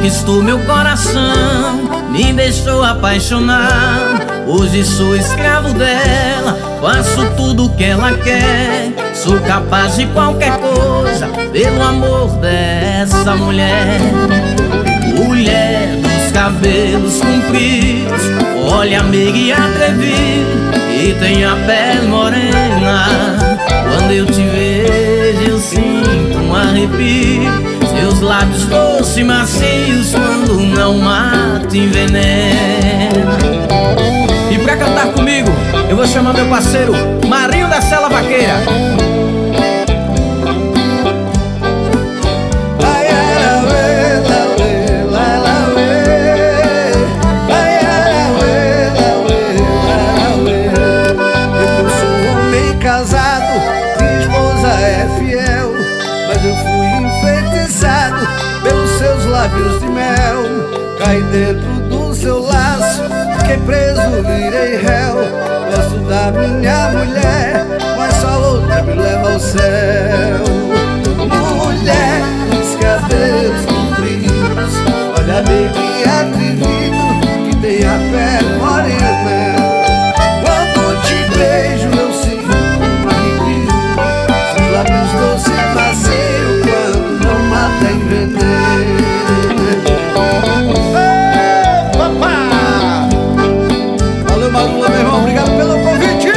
conquistou meu coração, me deixou apaixonado. Hoje sou escravo dela, faço tudo o que ela quer. Sou capaz de qualquer coisa pelo amor dessa mulher. Mulher dos cabelos compridos, olha amiga e atrevida, e tem a pele morena. Quando eu te vejo eu sinto um arrepio, seus lábios doces e macios quando não mata envenena. E pra cantar comigo eu vou chamar meu parceiro Marinho da Sela Vaqueira. Casado, minha esposa é fiel, mas eu fui enfeitiçado pelos seus lábios de mel. Caí dentro do seu laço, fiquei preso, virei réu. Gosto da minha mulher, mas só outra me leva ao céu. Mulher dos cabelos compridos, olha bem que atrevido, que tem a pele morena. Quando te beijo eu sinto doce e macio quando não mata envenena. Papá! Valeu, Malula, meu irmão, obrigado pelo convite.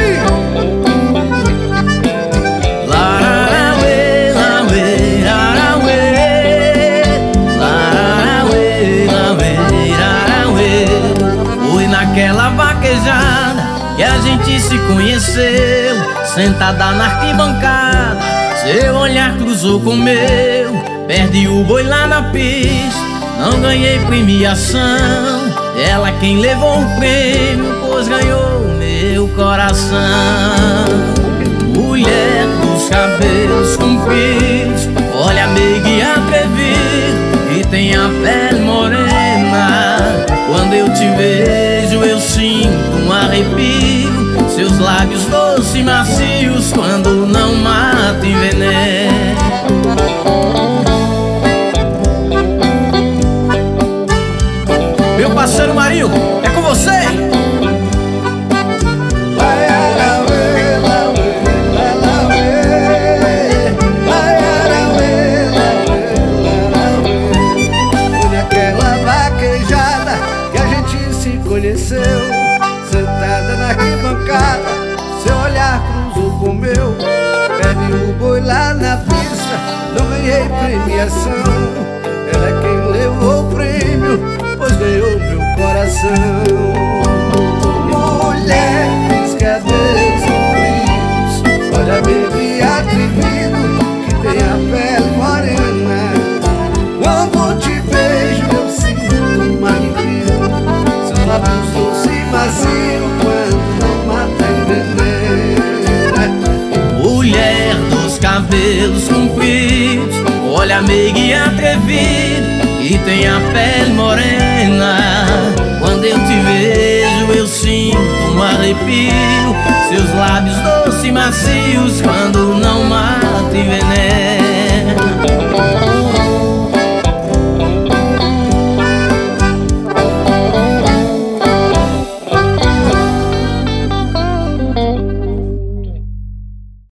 Foi naquela vaquejada que a gente se conheceu, sentada na arquibancada. Seu olhar cruzou com o meu, perdi o boi lá na pista, não ganhei premiação. Ela quem levou o prêmio, pois ganhou meu coração. Mulher dos cabelos compridos, olha meiga e atrevida, e tem a pele morena. Quando eu te vejo eu sinto um arrepio, seus lábios doces e macios quando não mata envenena. Meu parceiro Marinho, é com você! Foi naquela vaquejada que a gente se conheceu, sentada na arquibancada, seu olhar cruzou com o meu. Perdi o boi lá na pista, não ganhei premiação. Ela é quem levou o prêmio, pois ganhou meu coração. Mulher dos cabelos compridos, olha bem atrevido, que tem a pele morena. Quando te vejo eu sinto um arrepio, seus lábios doces e macios quando não mata envenena. Mulher dos cabelos compridos, olha meiga e atrevida, e tem a pele morena. Quando eu te vejo eu sinto um arrepio, seus lábios doces e macios quando